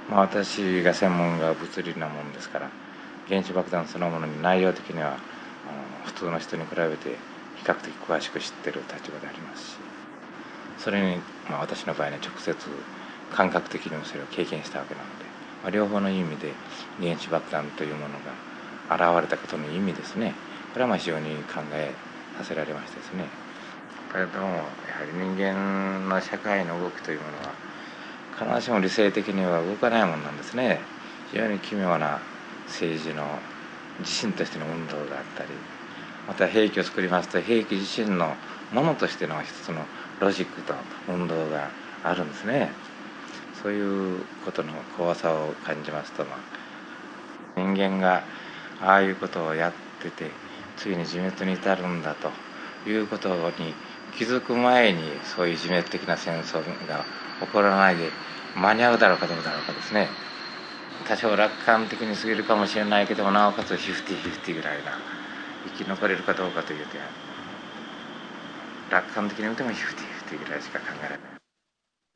私が専門が物理なもんですから、原子爆弾そのものに内容的には普通の人に比べて比較的詳しく知っている立場でありますし、それに、私の場合には直接感覚的にもそれを経験したわけなので、両方の意味で原子爆弾というものが現れたことの意味ですね、これは非常に考えさせられましてですね。けれどもやはり人間の社会の動きというものは必ずしも理性的には動かないものなんですね。非常に奇妙な政治の自身としての運動があったり、また兵器を作りますと兵器自身のものとしての一つのロジックと運動があるんですね。そういうことの怖さを感じますと、人間がああいうことをやっててついに自滅に至るんだということに気づく前に、そういう自滅的な戦争が起こらないで間に合うだろうかどうだろうかですね。多少楽観的に過ぎるかもしれないけども、なおかつ50-50ぐらいな、生き残れるかどうかというと楽観的に見ても50-50ぐらいしか考えられない。